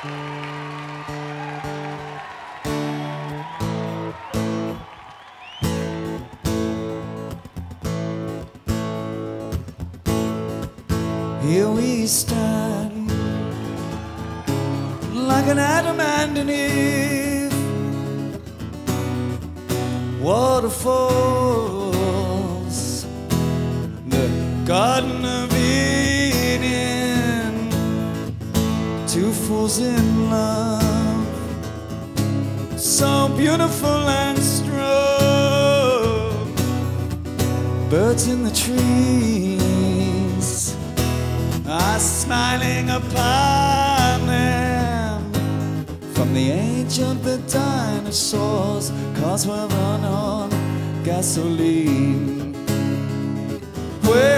Here we stand, like an Adam and an Eve. Waterfalls, the Garden of Eden. Two fools in love, so beautiful and strong. Birds in the trees are smiling upon them. From the age of the dinosaurs, 'cause we're run on gasoline.